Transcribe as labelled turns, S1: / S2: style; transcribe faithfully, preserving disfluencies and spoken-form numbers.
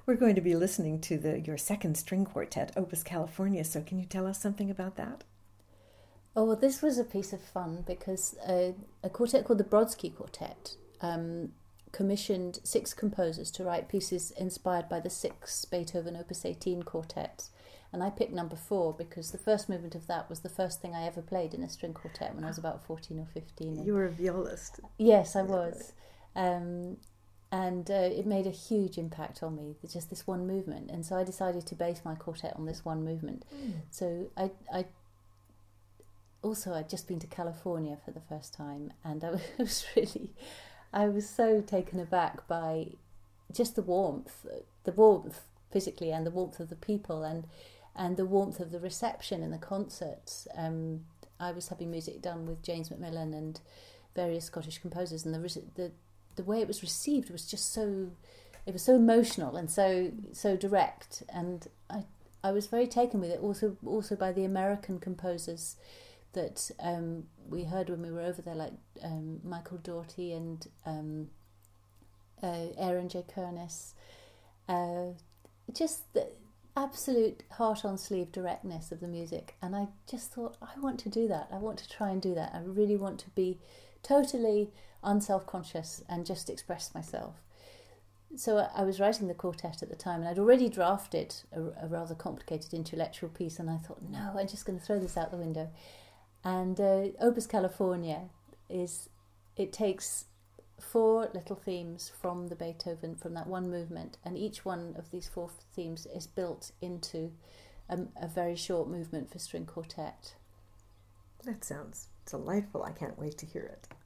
S1: We're going to be listening to the your second string quartet, Opus California, so can you tell us something about that?
S2: Oh, well, this was a piece of fun because uh, a quartet called the Brodsky Quartet um, commissioned six composers to write pieces inspired by the six Beethoven Opus eighteen quartets. And I picked number four because the first movement of that was the first thing I ever played in a string quartet when I was about fourteen or fifteen.
S1: You were a violist.
S2: Yes, I was. Um, and uh, it made a huge impact on me, just this one movement. And so I decided to base my quartet on this one movement. Mm. So I, I also, I'd just been to California for the first time, and I was really, I was so taken aback by just the warmth, the warmth physically and the warmth of the people and and the warmth of the reception and the concerts. Um, I was having music done with James Macmillan and various Scottish composers, and the the the way it was received was just so, it was so emotional and so so direct, and I I was very taken with it. Also also by the American composers that um, we heard when we were over there, like um, Michael Daugherty and um, uh, Aaron J. Kernis. Uh, just the absolute heart-on-sleeve directness of the music, and I just thought, I want to do that. I want to try and do that. I really want to be totally unself-conscious and just express myself. So I was writing the quartet at the time, and I'd already drafted a, a rather complicated intellectual piece, and I thought, no, I'm just going to throw this out the window. And uh, Opus California is, it takes four little themes from the Beethoven, from that one movement, and each one of these four themes is built into a, a very short movement for string quartet.
S1: That sounds delightful. I can't wait to hear it.